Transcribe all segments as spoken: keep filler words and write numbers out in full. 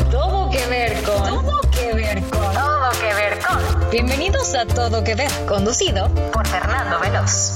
Todo que ver con. Todo que ver con. Todo que ver con. Bienvenidos a Todo que ver, conducido por Fernando Veloz.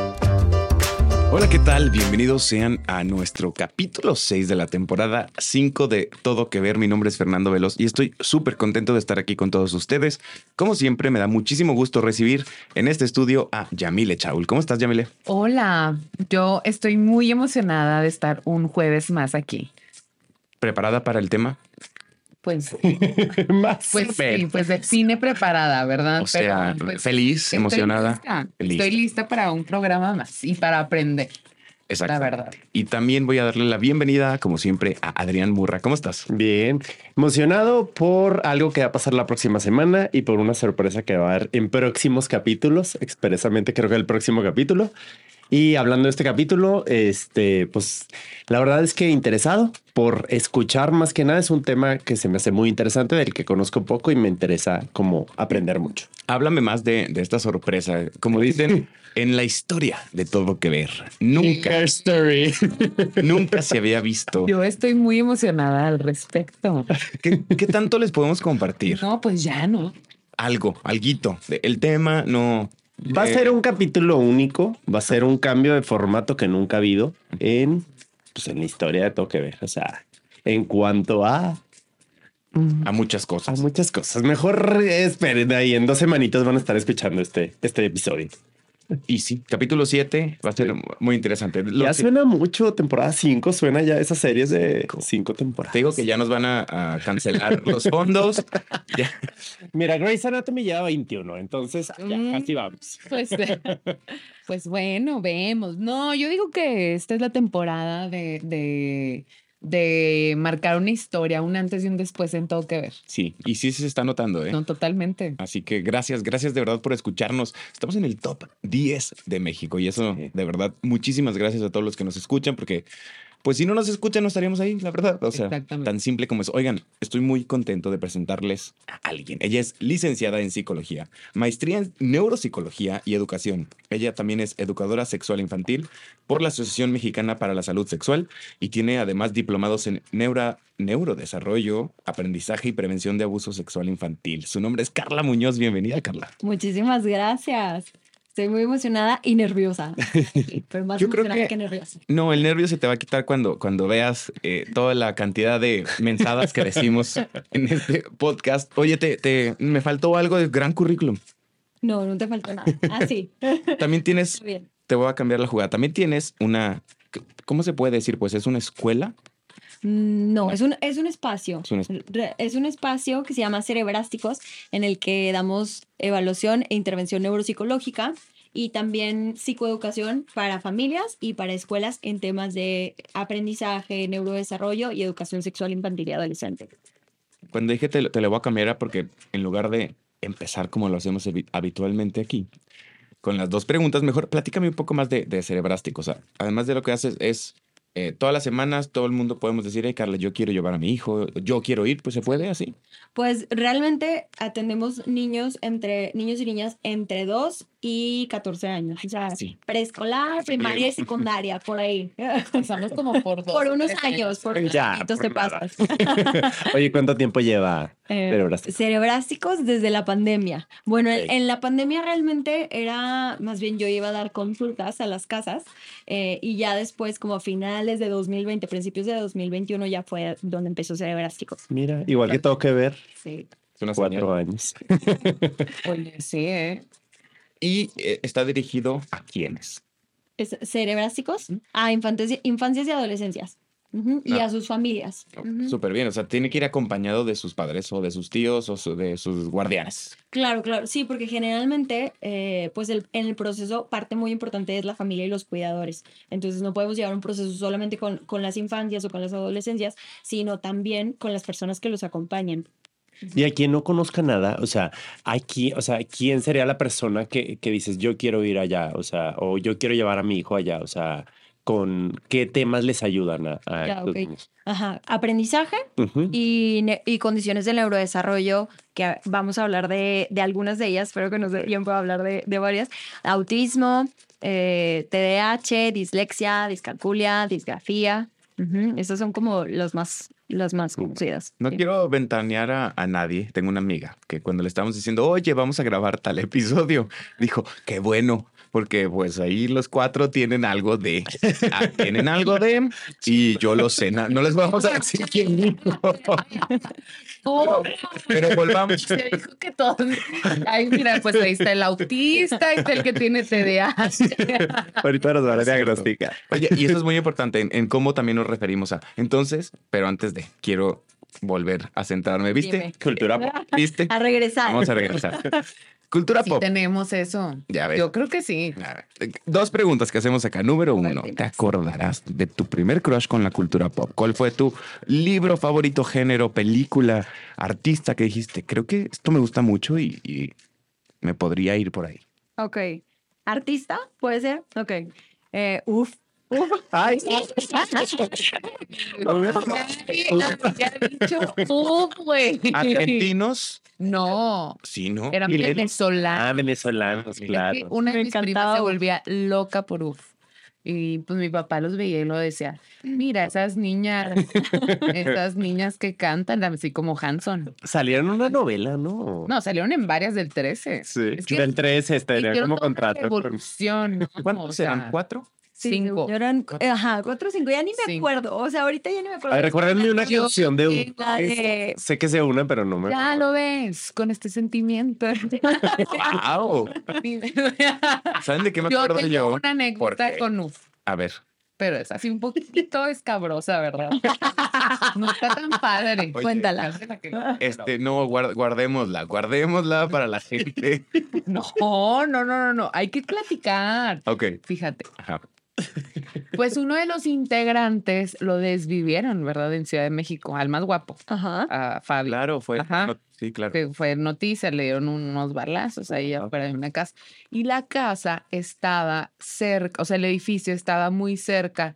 Hola, ¿qué tal? Bienvenidos sean a nuestro capítulo seis de la temporada cinco de Todo que ver. Mi nombre es Fernando Veloz y estoy súper contento de estar aquí con todos ustedes. Como siempre, me da muchísimo gusto recibir en este estudio a Yamile Chaul. ¿Cómo estás, Yamile? Hola, yo estoy muy emocionada de estar un jueves más aquí. ¿Preparada para el tema? Pues, más pues sí, pues de cine preparada, ¿verdad? O sea, Pero, pues, feliz, estoy emocionada. Lista. Lista. Estoy lista para un programa más y para aprender. Exacto. La verdad. Y también voy a darle la bienvenida, como siempre, a Adrián Murra. ¿Cómo estás? Bien, emocionado por algo que va a pasar la próxima semana y por una sorpresa que va a haber en próximos capítulos, expresamente creo que el próximo capítulo. Y hablando de este capítulo, este, pues la verdad es que interesado por escuchar más que nada. Es un tema que se me hace muy interesante, del que conozco poco y me interesa como aprender mucho. Háblame más de, de esta sorpresa. Como dicen, en la historia de Todo que ver, nunca, History. nunca se había visto. Yo estoy muy emocionada al respecto. ¿Qué, qué tanto les podemos compartir? No, pues ya no. Algo, alguito. El tema no... Va a eh, ser un capítulo único, va a ser un cambio de formato que nunca ha habido en, pues, en la historia de Todo que ver. O sea, en cuanto a... a muchas A cosas. muchas cosas. Mejor esperen ahí. En dos semanitas van a estar escuchando este, este episodio. Y sí, capítulo siete va a ser muy interesante. Lo Ya que- suena mucho. Temporada cinco suena ya esas series de cinco temporadas. Te digo que ya nos van a, a cancelar los fondos. Ya. Mira, Grey's Anatomy lleva veintiuno. Entonces ya Mm. así vamos. Pues, pues bueno, vemos. No, yo digo que esta es la temporada de, de, de marcar una historia, un antes y un después en Todo que ver. Sí, y sí se está notando, ¿eh? No, totalmente. Así que gracias, gracias de verdad por escucharnos. Estamos en el top diez de México y eso, Sí. de verdad, muchísimas gracias a todos los que nos escuchan porque, pues si no nos escuchan, no estaríamos ahí, la verdad. O sea, Exactamente. tan simple como es. Oigan, estoy muy contento de presentarles a alguien. Ella es licenciada en psicología, maestría en neuropsicología y educación. Ella también es educadora sexual infantil por la Asociación Mexicana para la Salud Sexual y tiene además diplomados en neuro, neurodesarrollo, aprendizaje y prevención de abuso sexual infantil. Su nombre es Carla Muñoz. Bienvenida, Carla. Muchísimas gracias. Estoy muy emocionada y nerviosa. Pero más Yo creo emocionada que- que, nerviosa. No, el nervio se te va a quitar cuando, cuando veas eh, toda la cantidad de mensadas que decimos en este podcast. Oye, te, te, me faltó algo de gran currículum. No, no te faltó nada. Ah, sí. También tienes, Está bien. te voy a cambiar la jugada, también tienes una, ¿cómo se puede decir? Pues es una escuela. Mm, No, es un, es un espacio. Es un es- Re- Es un espacio que se llama Cerebrásticos, en el que damos evaluación e intervención neuropsicológica y también psicoeducación para familias y para escuelas en temas de aprendizaje, neurodesarrollo y educación sexual infantil y adolescente. Cuando dije te, lo- te lo voy a cambiar era porque en lugar de empezar como lo hacemos habi- habitualmente aquí, con las dos preguntas, mejor platícame un poco más de, de Cerebrástico. O sea, además de lo que haces es, eh, todas las semanas todo el mundo podemos decir, hey, Carla, yo quiero llevar a mi hijo, yo quiero ir, pues se puede así. Pues realmente atendemos niños entre niños y niñas entre dos y catorce años. O sea, Sí. preescolar, primaria y secundaria, por ahí. Pasamos como por dos. Por unos tres años, por unos Ya, añitos por te nada. pasas. Oye, ¿cuánto tiempo lleva Eh, Cerebrásticos? Cerebrásticos desde la pandemia. Bueno, en- Ok. en la pandemia realmente era, más bien yo iba a dar consultas a las casas eh, y ya después, como a finales de dos mil veinte, principios de dos mil veintiuno, ya fue donde empezó Cerebrásticos. Mira, igual que Todo que ver, Sí. Es una cuatro señal. años. Oye, sí, ¿eh? Y eh, está dirigido a quiénes. Es cerebrásticos a infantes, infancias y adolescencias. Ujú, y Ah. a sus familias. Ujú. Súper bien, o sea, tiene que ir acompañado de sus padres o de sus tíos o su- de sus guardianes. Claro, claro, sí, porque generalmente, eh, pues el- en el proceso parte muy importante es la familia y los cuidadores. Entonces no podemos llevar un proceso solamente con, con las infancias o con las adolescencias, sino también con las personas que los acompañan. Y a quien no conozca nada, o sea, aquí, o sea, ¿quién sería la persona que, que dices yo quiero ir allá? O sea, o yo quiero llevar a mi hijo allá. O sea, ¿con qué temas les ayudan a, a Ya, estos ok. niños? Ajá, aprendizaje Ujú. y, ne- y condiciones del neurodesarrollo, que a- vamos a hablar de, de algunas de ellas, espero que nos dé tiempo a hablar de, de varias. Autismo, eh, T D A H, dislexia, discalculia, disgrafía, Ujú, esas son como las más, las más conocidas. No Sí. quiero ventanear a, a nadie. Tengo una amiga que cuando le estábamos diciendo, oye, vamos a grabar tal episodio, dijo, qué bueno, porque pues ahí los cuatro tienen algo de, ah, tienen algo de, y yo lo sé, na- no les vamos a decir quién dijo. Oh, Pero volvamos. se dijo que todos. Ay, mira, pues ahí está el autista, ahí está el que tiene T D A. Ahorita nos van a Es cierto. diagnosticar. Oye, y eso es muy importante en, en cómo también nos referimos a. Entonces, pero antes de, quiero volver a centrarme. ¿Viste? Dime. Cultura pop. ¿Viste? A regresar. Vamos a regresar. Cultura Sí pop. tenemos eso. Ya ves. Yo creo que sí. A ver, dos preguntas que hacemos acá. Número uno, Vale. ¿te acordarás de tu primer crush con la cultura pop? ¿Cuál fue tu libro favorito, género, película, artista que dijiste? Creo que esto me gusta mucho y, y me podría ir por ahí. Ok. ¿Artista? ¿Puede ser? Ok. Eh, uf. Uf. Ay, Ya he dicho, uf, güey. ¿Argentinos? No, Sí, ¿no? eran Y le- venezolanos. ah, venezolanos, Es que claro. una de Me mis primas encantaba se Uf. volvía loca por uf. Y pues mi papá los veía y lo decía, mira, esas niñas, esas niñas que cantan, así como Hanson. Salieron una novela, ¿no? No, salieron en varias del trece. Sí, Es que del trece estaría hicieron como toda una contrato. con- revolución, ¿no? ¿Cuántos O sea, eran? ¿Cuatro? Sí, Cinco. Yo eran, eh, ajá, cuatro o cinco. Ya ni me Cinco. acuerdo. O sea, ahorita ya ni me acuerdo. A ver, recuérdenme una Yo canción de un... tengo La de- Sé que sea una, pero no me Ya lo ves, con este sentimiento. ¡Wow! ¿Saben de qué me Yo acuerdo tengo yo? una ¿Por anécdota qué? con uf. A ver. Pero es así un poquito escabrosa, ¿verdad? No está tan padre. Oye, Cuéntala. Este, no, guard- guardémosla, guardémosla para la gente. No, no, no, no, no. Hay que platicar. Ok. Fíjate, Ajá. pues uno de los integrantes lo desvivieron, ¿verdad? En Ciudad de México, al más guapo, Ajá. a Fabi. Claro, fue. Ajá. no, sí, claro. Que fue noticia, le dieron unos balazos ahí afuera de una casa. Y la casa estaba cerca, o sea, el edificio estaba muy cerca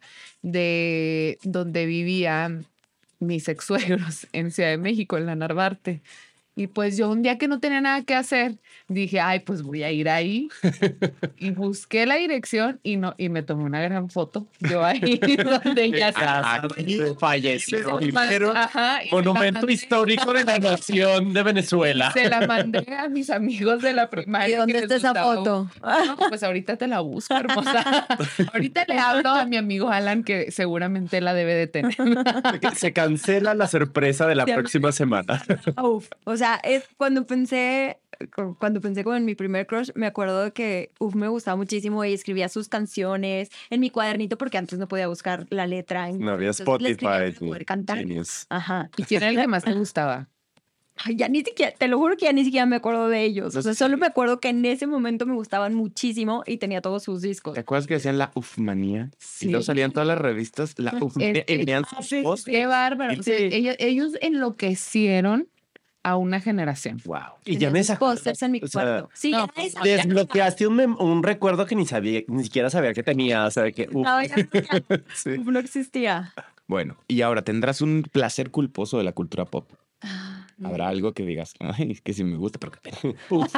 de donde vivían mis ex-suegros en Ciudad de México, en la Narvarte. Y pues yo un día que no tenía nada que hacer, dije, ay, pues voy a ir ahí. Y busqué la dirección y no y me tomé una gran foto. Yo ahí donde ya está. Aquí falleció. Ajá, y se la Monumento mandé- histórico de la nación de Venezuela. Se la mandé a mis amigos de la ¿Y primaria. dónde que está les esa gustaba. foto? No, pues ahorita te la busco, hermosa. Ahorita le hablo a mi amigo Alan, que seguramente la debe de tener. Se cancela la sorpresa de la Sí, próxima semana. Uf. O sea, es cuando pensé, cu- cuando pensé como en mi primer crush, me acuerdo de que uf, me gustaba muchísimo y escribía sus canciones en mi cuadernito porque antes no podía buscar la letra. En, No había entonces le escribía Spotify. para poder cantar. Genius. Ajá. ¿Y quién era el que más te gustaba? Ay, ya ni siquiera, te lo juro que ya ni siquiera me acuerdo de ellos. O sea, solo me acuerdo que en ese momento me gustaban muchísimo y tenía todos sus discos. ¿Te acuerdas que decían la ufmanía? Sí. Y luego salían todas las revistas, la ufmanía, Es- y venían Ah, sus sí, posts. Qué bárbaro. O sea, Sí. ellos, ellos enloquecieron a una generación. Wow. Y ya Tenía me sus sacó. pósters en mi o sea, cuarto. Sí, no, ya pues, esa- Desbloqueaste un, mem- un recuerdo que ni sabía, ni siquiera sabía que tenía. O sea, que uf, no, ya- ya- sí. uf, no existía. Bueno, y ahora tendrás un placer culposo de la cultura pop. Ah, Habrá algo que digas, ay, es que sí me gusta, pero qué pena.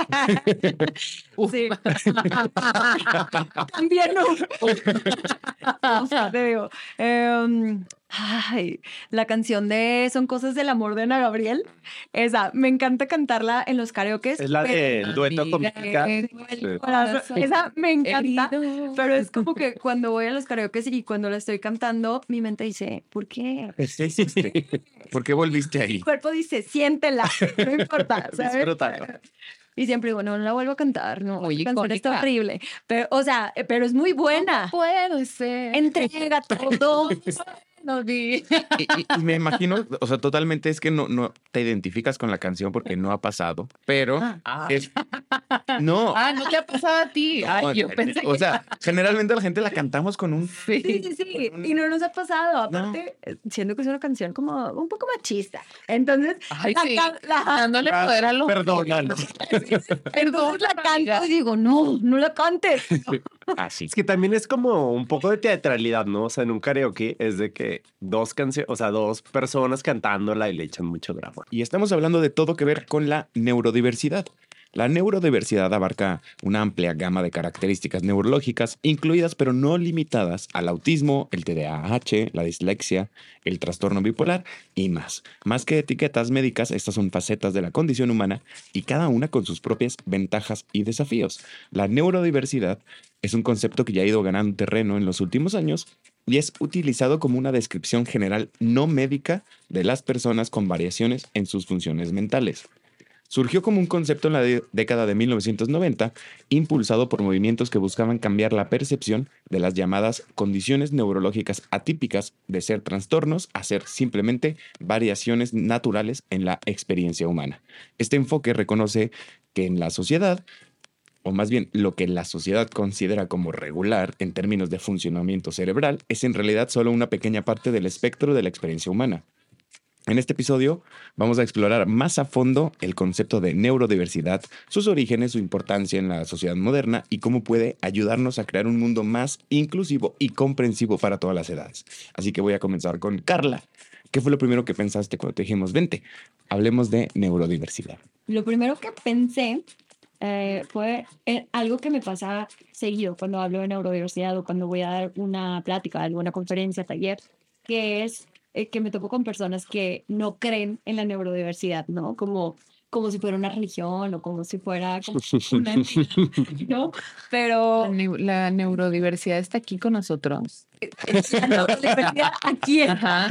Sí. También no. O sea, te digo. em, ay, la canción de Son cosas del amor de Ana Gabriel. Esa, me encanta cantarla en los karaoke. Es la del dueto con Amiga, Mica. tengo el Sí. corazón Esa me encanta. herido. Pero es como que cuando voy a los karaoke y cuando la estoy cantando, mi mente dice, ¿por qué? ¿Qué hiciste? ¿Por qué volviste ahí? Mi cuerpo dice, siéntela, no importa, ¿sabes? Disfrútalo. Y siempre digo, no, no la vuelvo a cantar, no, Muy esta canción está icónica. horrible. Pero, o sea, eh, pero es muy buena. Puede ser. Entrega todo. No vi. Y, y- y me imagino, o sea, totalmente es que no, no te identificas con la canción porque no ha pasado, pero Ah. es... No, Ah, no te ha pasado a ti. Ay, no, yo pensé o que sea, generalmente la gente la cantamos con un... Sí, sí. sí, sí. Y no nos ha pasado. Aparte, eh, siendo que es una canción como un poco machista. Entonces, Ay, la, sí. can- la- Dándole poder a los. Perdónalo. entonces la canto y digo, no, no la cantes. Así. Es que también es como un poco de teatralidad, ¿no? O sea, en un karaoke es de que dos canciones, o sea, dos personas cantándola y le echan mucho drama. Y estamos hablando de todo que ver con la neurodiversidad. La neurodiversidad abarca una amplia gama de características neurológicas, incluidas pero no limitadas al autismo, el T D A H, la dislexia, el trastorno bipolar y más. Más que etiquetas médicas, estas son facetas de la condición humana y cada una con sus propias ventajas y desafíos. La neurodiversidad es un concepto que ya ha ido ganando terreno en los últimos años y es utilizado como una descripción general no médica de las personas con variaciones en sus funciones mentales. Surgió como un concepto en la de- década de mil novecientos noventa, impulsado por movimientos que buscaban cambiar la percepción de las llamadas condiciones neurológicas atípicas de ser trastornos a ser simplemente variaciones naturales en la experiencia humana. Este enfoque reconoce que en la sociedad, o más bien lo que la sociedad considera como regular en términos de funcionamiento cerebral, es en realidad solo una pequeña parte del espectro de la experiencia humana. En este episodio vamos a explorar más a fondo el concepto de neurodiversidad, sus orígenes, su importancia en la sociedad moderna y cómo puede ayudarnos a crear un mundo más inclusivo y comprensivo para todas las edades. Así que voy a comenzar con Carla. ¿Qué fue lo primero que pensaste cuando te dijimos, vente, hablemos de neurodiversidad? Lo primero que pensé eh, fue en algo que me pasa seguido cuando hablo de neurodiversidad o cuando voy a dar una plática, alguna conferencia, taller, que es eh, que me topo con personas que no creen en la neurodiversidad, ¿no? Como, como si fuera una religión o como si fuera como una entidad, ¿no? Pero La, neu- la neurodiversidad está aquí con nosotros. la neurodiversidad aquí es. Ajá.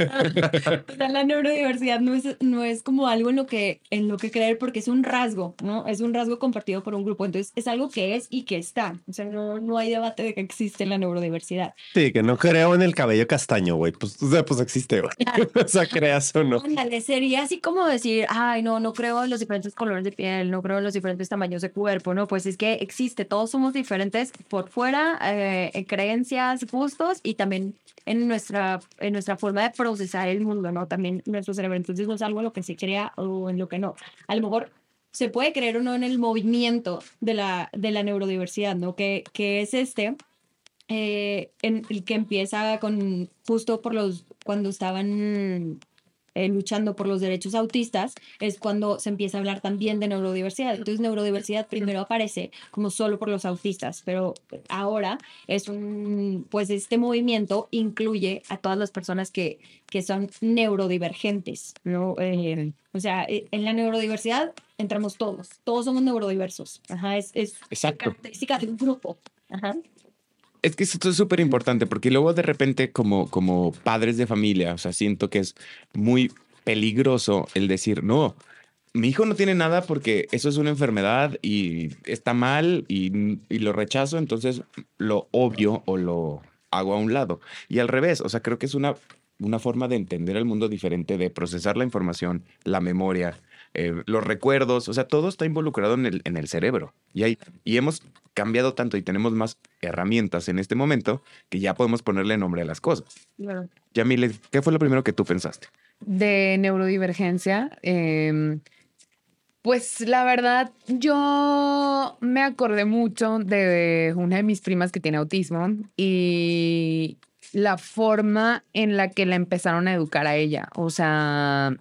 O sea, la neurodiversidad no es, no es como algo en lo, que, en lo que creer porque es un rasgo, ¿no? Es un rasgo compartido por un grupo. Entonces, es algo que es y que está. O sea, no, no hay debate de que existe la neurodiversidad. Sí, que no creo en el cabello castaño, güey. Pues, o sea, pues existe, güey. O sea, creas o no. Ándale, sería así como decir, ay, no, no creo en los diferentes colores de piel, no creo en los diferentes tamaños de cuerpo, ¿no? Pues es que existe, todos somos diferentes por fuera, eh, en creencias, gustos y también en nuestra, en nuestra forma de procesar el mundo, ¿no? También nuestro cerebro. Entonces no es algo en lo que se crea o en lo que no. A lo mejor se puede creer o no en el movimiento de la, de la neurodiversidad, ¿no? Que, que es este, eh, en el que empieza con justo por los, cuando estaban eh, luchando por los derechos autistas, es cuando se empieza a hablar también de neurodiversidad. Entonces, neurodiversidad primero aparece como solo por los autistas, pero ahora es un, pues este movimiento incluye a todas las personas que, que son neurodivergentes, ¿no? Eh, o sea, eh, en la neurodiversidad entramos todos, todos somos neurodiversos. Ajá, es, es Exacto. característica de un grupo. Ajá. Es que esto es súper importante porque luego de repente como, como padres de familia, o sea, siento que es muy peligroso el decir, no, mi hijo no tiene nada porque eso es una enfermedad y está mal y, y lo rechazo, entonces lo obvio o lo hago a un lado. Y al revés, o sea, creo que es una, una forma de entender el mundo diferente, de procesar la información, la memoria, eh, los recuerdos, o sea, todo está involucrado en el, en el cerebro. Y, hay, y hemos cambiado tanto y tenemos más herramientas en este momento que ya podemos ponerle nombre a las cosas. Claro. Yamile, ¿qué fue lo primero que tú pensaste? De neurodivergencia, eh, pues la verdad, yo me acordé mucho de una de mis primas que tiene autismo y la forma en la que la empezaron a educar a ella. O sea,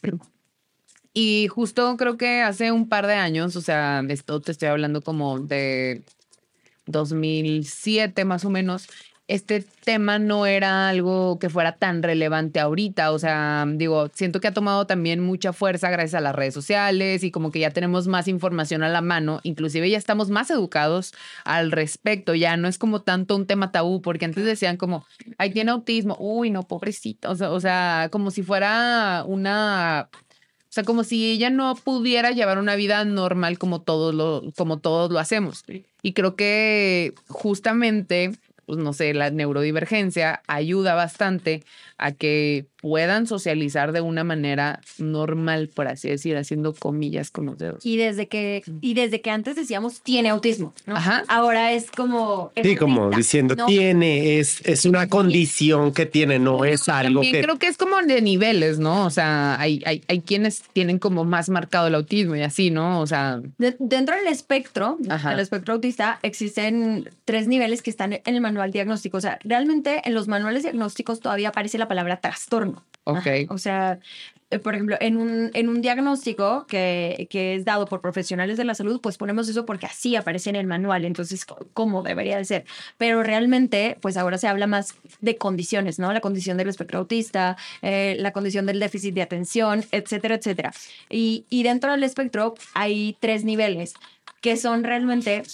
y justo creo que hace un par de años, o sea, esto te estoy hablando como de dos mil siete más o menos, este tema no era algo que fuera tan relevante ahorita. O sea, digo, siento que ha tomado también mucha fuerza gracias a las redes sociales y como que ya tenemos más información a la mano, inclusive ya estamos más educados al respecto, ya no es como tanto un tema tabú, porque antes decían como, ay, tiene autismo, uy, no, pobrecito, o sea, o sea, como si fuera una... O sea, como si ella no pudiera llevar una vida normal como todos lo, como todos lo hacemos. Y creo que justamente, pues no sé, la neurodivergencia ayuda bastante a que puedan socializar de una manera normal, por así decir, haciendo comillas con los dedos. Y desde que, y desde que antes decíamos tiene autismo, ¿no? Ajá. Ahora es como... Sí, como autista, diciendo, ¿no? tiene, es, es una condición que tiene, no es algo También que... creo que es como de niveles, ¿no? O sea, hay, hay, hay quienes tienen como más marcado el autismo y así, ¿no? O sea, De- dentro del espectro, Ajá. del espectro autista, existen tres niveles que están en el manual diagnóstico. O sea, realmente en los manuales diagnósticos todavía aparece la palabra trastorno. ok. Ajá. O sea, eh, por ejemplo, en un, en un diagnóstico que, que es dado por profesionales de la salud, pues ponemos eso porque así aparece en el manual, entonces, ¿cómo debería de ser? Pero realmente, pues ahora se habla más de condiciones, ¿no? La condición del espectro autista, eh, la condición del déficit de atención, etcétera, etcétera. Y, y dentro del espectro hay tres niveles que son realmente...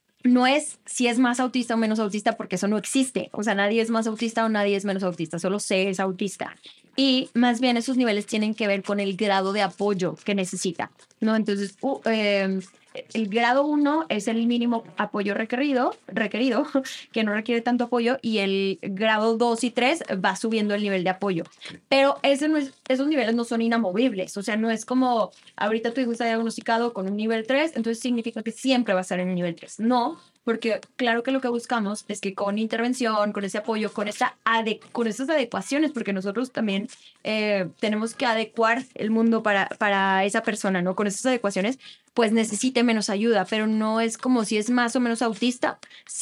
No es si es más autista o menos autista, porque eso no existe. O sea, nadie es más autista o nadie es menos autista, solo se es autista. Y más bien esos niveles tienen que ver con el grado de apoyo que necesita, ¿no? Entonces, uh, eh, el grado uno es el mínimo apoyo requerido, requerido, que no requiere tanto apoyo, y el grado dos y tres va subiendo el nivel de apoyo. Pero ese no es, esos niveles no son inamovibles, o sea, no es como ahorita tu hijo está diagnosticado con un nivel tres, entonces significa que siempre va a estar en el nivel tres. No, porque claro que lo que buscamos es que con intervención, con ese apoyo, con, esta ade con esas adecuaciones, porque nosotros también eh, tenemos que adecuar el mundo para, para esa persona, ¿no? Con esas adecuaciones, pues necesite menos ayuda, pero no es como si es más o menos autista,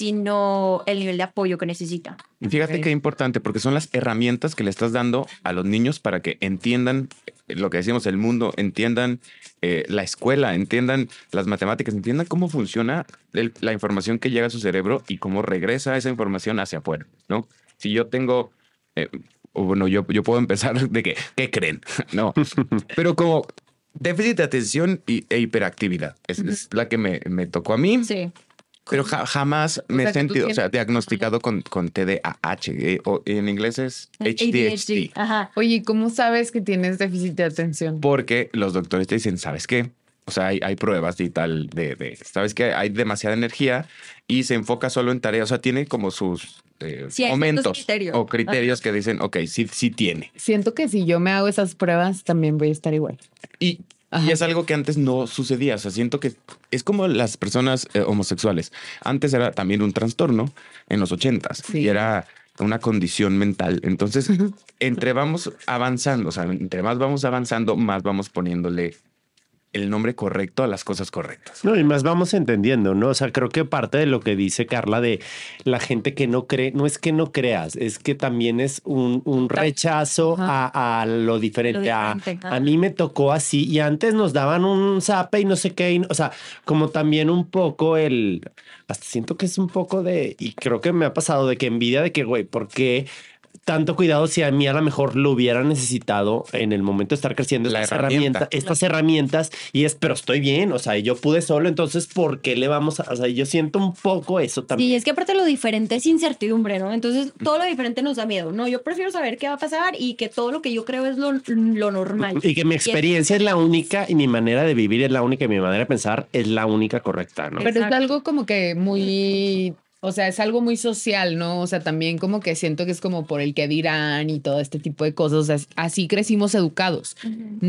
sino el nivel de apoyo que necesita. Y fíjate Ok. qué importante, porque son las herramientas que le estás dando a los niños para que entiendan lo que decimos, el mundo, entiendan eh, la escuela, entiendan las matemáticas, entiendan cómo funciona el- la información que llega a su cerebro y cómo regresa esa información hacia afuera, ¿no? Si yo tengo, eh, o bueno, yo, yo puedo empezar de que, ¿qué creen? No, pero como déficit de atención y, e hiperactividad, es, es la que me, me tocó a mí. Sí. Pero ja- jamás me sea, he que tú sentido, o sea, tienes- diagnosticado con, con T D A H, eh, o en inglés es H D H D, Ajá. Oye, ¿cómo sabes que tienes déficit de atención? porque los doctores te dicen, ¿sabes qué? O sea, hay, hay pruebas y tal de, de, ¿sabes qué? Hay demasiada energía y se enfoca solo en tareas, o sea, tiene como sus eh, Sí, hay ciertos momentos criterios. o criterios que dicen, ok, sí, sí tiene. Siento que si yo me hago esas pruebas, también voy a estar igual. Y, Ajá. y es algo que antes no sucedía. O sea, siento que es como las personas eh, homosexuales. Antes era también un trastorno en los ochentas Sí. y era una condición mental. Entonces, entre vamos avanzando, o sea, entre más vamos avanzando, más vamos poniéndole el nombre correcto a las cosas correctas. No, y más vamos entendiendo, ¿no? O sea, creo que parte de lo que dice Carla de la gente que no cree, no es que no creas, es que también es un, un rechazo a, a lo diferente. Lo A, diferente, a ajá. mí me tocó así y antes nos daban un zape y no sé qué. Y, o sea, como también un poco el, hasta siento que es un poco de, y creo que me ha pasado de que envidia de que, güey, ¿por qué tanto cuidado si a mí a lo mejor lo hubiera necesitado en el momento de estar creciendo La estas herramienta. herramientas, estas herramientas y es, pero estoy bien, o sea, yo pude solo, entonces, ¿por qué le vamos a, o sea, yo siento un poco eso también. Sí, es que aparte lo diferente es incertidumbre, ¿no? Entonces todo lo diferente nos da miedo. No, yo prefiero saber qué va a pasar y que todo lo que yo creo es lo, lo normal. Y que mi experiencia es la única y mi manera de vivir es la única y mi manera de pensar es la única correcta, ¿no? Pero es Exacto. algo como que muy, o sea, es algo muy social, ¿no? O sea, también como que siento que es como por el que dirán y todo este tipo de cosas. O sea, así crecimos educados.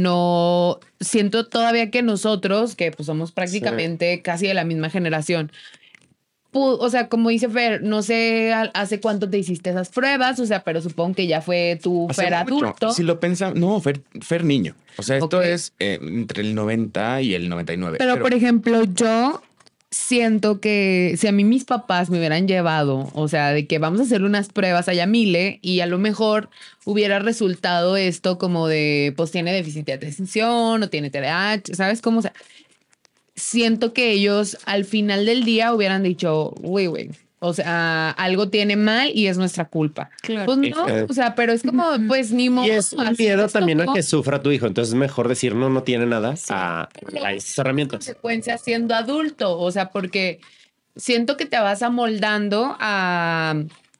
No, siento todavía que nosotros, que pues somos prácticamente casi de la misma generación, pu- o sea, como dice Fer, no sé a- hace cuánto te hiciste esas pruebas, o sea, pero supongo que ya fue tu Hace Fer mucho. adulto. Si lo pensamos, no, Fer, Fer niño. O sea, esto Ok. es eh, entre el noventa y el noventa y nueve. Pero, por ejemplo, yo siento que si a mí mis papás me hubieran llevado, o sea, de que vamos a hacer unas pruebas a Yamile y a lo mejor hubiera resultado esto como de, pues tiene déficit de atención o tiene T D A H, ¿sabes cómo? O sea, siento que ellos al final del día hubieran dicho, güey, güey, o sea, algo tiene mal y es nuestra culpa. Claro. Pues no, Eh, o sea, pero es como, pues ni modo. Y es un así miedo les también a tocó. que sufra tu hijo. Entonces es mejor decir no, no tiene nada a, a esas herramientas. Consecuencias siendo adulto, o sea, porque siento que te vas amoldando a,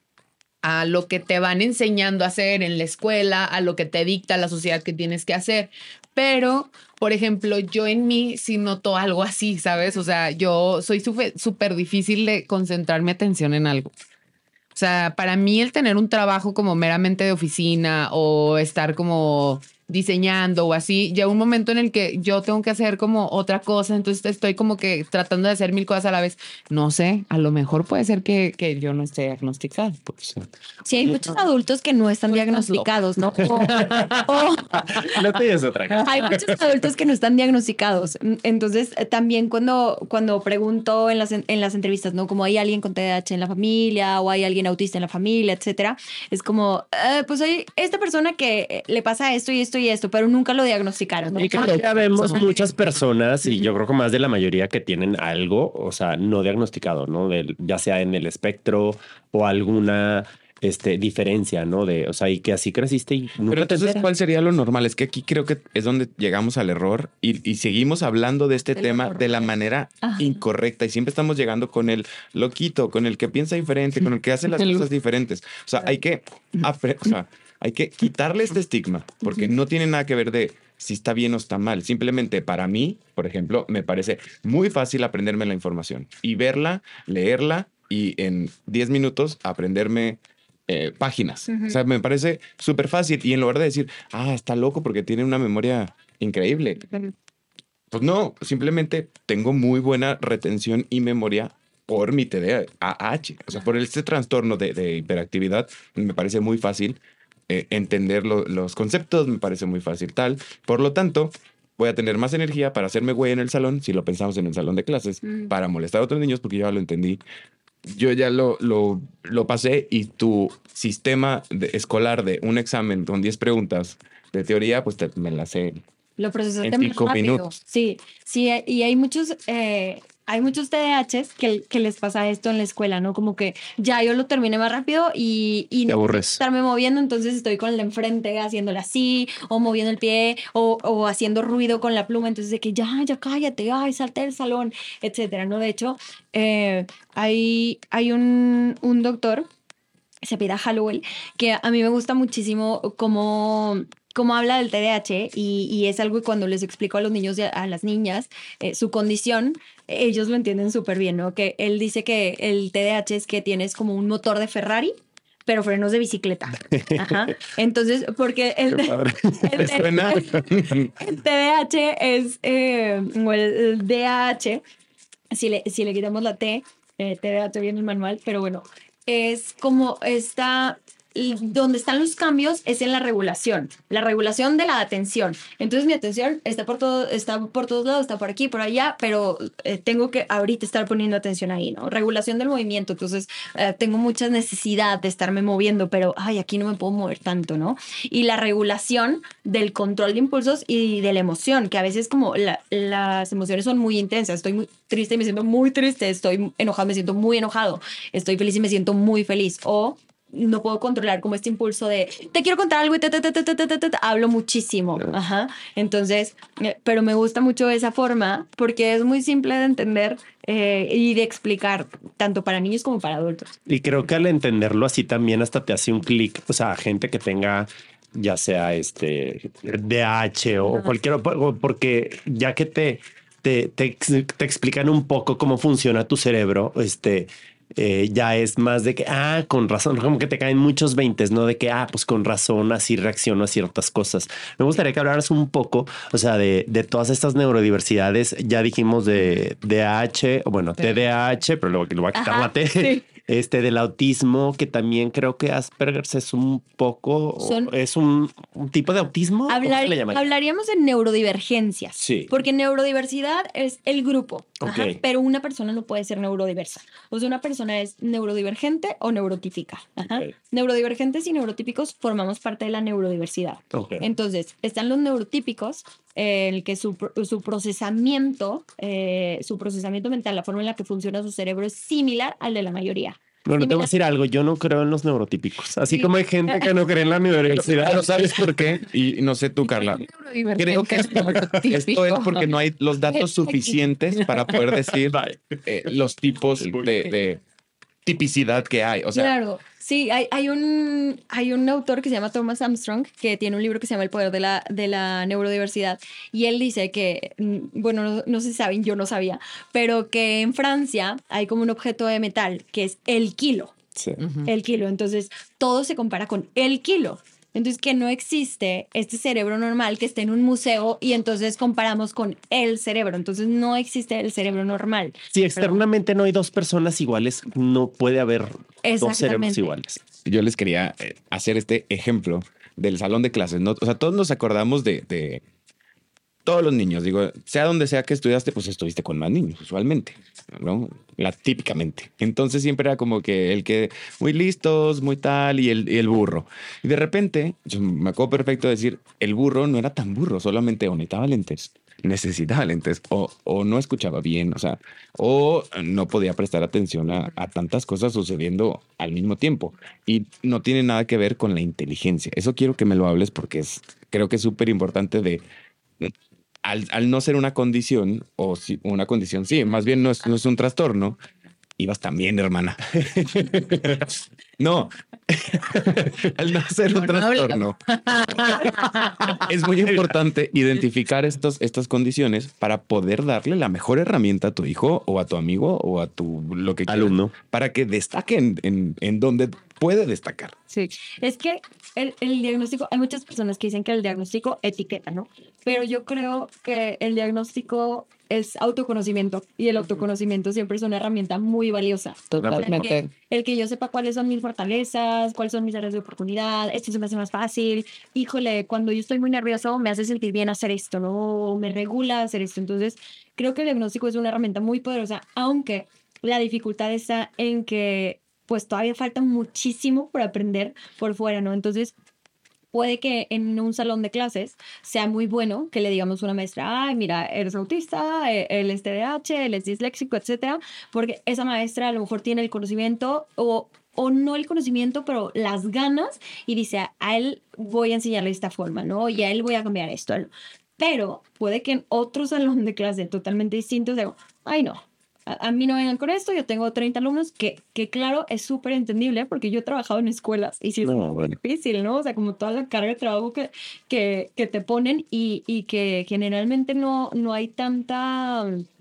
a lo que te van enseñando a hacer en la escuela, a lo que te dicta la sociedad que tienes que hacer. Pero, por ejemplo, yo en mí sí noto algo así, ¿sabes? O sea, yo soy súper súper difícil de concentrar mi atención en algo. O sea, para mí el tener un trabajo como meramente de oficina o estar como diseñando o así, ya un momento en el que yo tengo que hacer como otra cosa, entonces estoy como que tratando de hacer mil cosas a la vez. No sé, a lo mejor puede ser que, que yo no esté diagnosticada. Pues, Sí, hay muchos adultos que no están Tú estás diagnosticados, ¿no? O, o No te digas otra cosa. hay muchos adultos que no están diagnosticados. Entonces, eh, también cuando, cuando pregunto en las, en las entrevistas, ¿no? Como hay alguien con T D A H en la familia o hay alguien autista en la familia, etcétera, es como, eh, pues hay esta persona que eh, le pasa esto y esto esto y esto, pero nunca lo diagnosticaron, ¿no? Y creo que ya vemos muchas personas, y yo creo que más de la mayoría, que tienen algo, o sea, no diagnosticado, ¿no? Del, ya sea en el espectro o alguna este, diferencia, ¿no? De, o sea, y que así creciste y nunca Pero te entonces, enteras. ¿cuál sería lo normal? Es que aquí creo que es donde llegamos al error y, y seguimos hablando de este De lo tema de la normal. manera Ajá. incorrecta y siempre estamos llegando con el loquito, con el que piensa diferente, con el que hace las El- cosas diferentes. O sea, hay que, apre- o sea, hay que quitarle este estigma porque no tiene nada que ver de si está bien o está mal. Simplemente para mí, por ejemplo, me parece muy fácil aprenderme la información y verla, leerla y en diez minutos aprenderme eh, páginas. Ujú. O sea, me parece súper fácil. Y en lugar de decir, ah, está loco porque tiene una memoria increíble. Pues no, simplemente tengo muy buena retención y memoria por mi T D A H. O sea, por este trastorno de, de hiperactividad, me parece muy fácil eh, entender lo- los conceptos, me parece muy fácil tal. Por lo tanto, voy a tener más energía para hacerme güey en el salón, si lo pensamos en el salón de clases, Mm. para molestar a otros niños, porque yo ya lo entendí. Yo ya lo, lo, lo pasé y tu sistema de- escolar de un examen con diez preguntas de teoría, pues te- me la sé. Lo procesaste En más cinco rápido. minutos. Sí, sí, eh, y hay muchos, eh, hay muchos T D A Hs que, que les pasa esto en la escuela, ¿no? Como que ya yo lo terminé más rápido y, y Te no aburres. estarme moviendo, entonces estoy con el de enfrente haciéndole así, o moviendo el pie, o, o haciendo ruido con la pluma, entonces de que ya, ya cállate, ay, salte del salón, etcétera, ¿no? De hecho, eh, hay, hay un, un doctor, se apellida Hallowell, que a mí me gusta muchísimo cómo, cómo habla del T D A H y, y es algo que cuando les explico a los niños y a, a las niñas eh, su condición, ellos lo entienden súper bien, ¿no? Que él dice que el T D A H es que tienes como un motor de Ferrari, pero frenos de bicicleta. Ajá. Entonces, porque el, Qué padre. el- ¿Te suena? el T D A H es, eh, o el, el D A H, si le, si le quitamos la T, eh, T D A H viene en el manual, pero bueno, es como está, y donde están los cambios es en la regulación, la regulación de la atención. Entonces mi atención está por todo, está por todos lados, está por aquí, por allá, pero eh, tengo que ahorita estar poniendo atención ahí, ¿no? Regulación del movimiento, entonces eh, tengo mucha necesidad de estarme moviendo, pero ay, aquí no me puedo mover tanto, ¿no? Y la regulación del control de impulsos y de la emoción, que a veces como la- las emociones son muy intensas, estoy muy triste y me siento muy triste, estoy enojado, me siento muy enojado, estoy feliz y me siento muy feliz, o no puedo controlar como este impulso de te quiero contar algo y te, te, te, te, te, te, te, te, hablo muchísimo. Ajá. Entonces, eh, pero me gusta mucho esa forma porque es muy simple de entender eh, y de explicar tanto para niños como para adultos. Y creo que al entenderlo así también hasta te hace un clic. O sea, gente que tenga ya sea este D A H o Ajá. cualquier, o- porque ya que te, te, te, ex- te explican un poco cómo funciona tu cerebro, este, eh, ya es más de que, ah, con razón, como que te caen muchos veintes, ¿no? De que, ah, pues con razón, así reacciono a ciertas cosas. Me gustaría que hablaras un poco, o sea, de, de todas estas neurodiversidades. Ya dijimos de D A H, o bueno, T D A H, pero luego le voy a quitar Ajá, la T. sí. Este del autismo, que también creo que Asperger es un poco, Son- es un, un tipo de autismo. ¿O cómo Hablar- se le llamaría? hablaríamos de neurodivergencias. Sí. Porque neurodiversidad es el grupo. Ajá, Ok. pero una persona no puede ser neurodiversa. O sea, una persona es neurodivergente o neurotípica. Ajá. Ok. Neurodivergentes y neurotípicos formamos parte de la neurodiversidad. Ok. Entonces, están los neurotípicos, eh, el que su, pro- su procesamiento, eh, su procesamiento mental, la forma en la que funciona su cerebro es similar al de la mayoría. Bueno, te voy a Similar. decir algo. Yo no creo en los neurotípicos. Así Sí. como hay gente que no cree en la neurodiversidad. Pero ¿sabes por qué? Y no sé tú, Carla. Creo que esto, esto es porque no hay los datos suficientes para poder decir eh, los tipos de, de tipicidad que hay. O sea, Claro, sí, hay, hay, un, hay un autor que se llama Thomas Armstrong que tiene un libro que se llama El poder de la, de la neurodiversidad y él dice que, mm, bueno, no, no se saben, yo no sabía, pero que en Francia hay como un objeto de metal que es el kilo, sí. el kilo, entonces todo se compara con el kilo. Entonces, que no existe este cerebro normal que esté en un museo y entonces comparamos con el cerebro. Entonces, no existe el cerebro normal. Si externamente no hay dos personas iguales, no puede haber dos cerebros Exactamente. iguales. Yo les quería eh, hacer este ejemplo del salón de clases, ¿no? O sea, todos nos acordamos de, de todos los niños, digo, sea donde sea que estudiaste, pues estuviste con más niños, usualmente, ¿no? La típicamente. Entonces siempre era como que el que muy listos, muy tal, y el, y el burro. Y de repente, yo me acuerdo perfecto de decir, el burro no era tan burro, solamente o necesitaba lentes, necesitaba lentes, o, o no escuchaba bien, o sea, o no podía prestar atención a, a tantas cosas sucediendo al mismo tiempo. Y no tiene nada que ver con la inteligencia. Eso quiero que me lo hables porque es, creo que es súper importante de... Al, al no ser una condición, o si, una condición, sí, más bien no es, no es un trastorno, ibas también, hermana. No, al no ser un trastorno, es muy importante identificar estos, estas condiciones para poder darle la mejor herramienta a tu hijo o a tu amigo o a tu lo que quieras, alumno, para que destaque en, en, en donde puede destacar. Sí, es que el, el diagnóstico, hay muchas personas que dicen que el diagnóstico etiqueta, ¿no? Pero yo creo que el diagnóstico es autoconocimiento y el autoconocimiento siempre es una herramienta muy valiosa. Totalmente. El que, el que yo sepa cuáles son mis fortalezas, cuáles son mis áreas de oportunidad, esto se me hace más fácil. Híjole, cuando yo estoy muy nervioso me hace sentir bien hacer esto, ¿no? Me regula hacer esto. Entonces, creo que el diagnóstico es una herramienta muy poderosa, aunque la dificultad está en que pues todavía falta muchísimo por aprender por fuera, ¿no? Entonces, puede que en un salón de clases sea muy bueno que le digamos a una maestra, ay, mira, eres autista, él es T D A H, él es disléxico, etcétera, porque esa maestra a lo mejor tiene el conocimiento o, o no el conocimiento, pero las ganas y dice, a él voy a enseñarle de esta forma, ¿no? Y a él voy a cambiar esto. Pero puede que en otro salón de clase totalmente distinto digo, ay, no. A, a mí no vengan con esto, yo tengo treinta alumnos, que, que claro, es súper entendible porque yo he trabajado en escuelas y sí es No, muy bueno. difícil, ¿no? O sea, como toda la carga de trabajo que, que, que te ponen y, y que generalmente no, no hay tanta,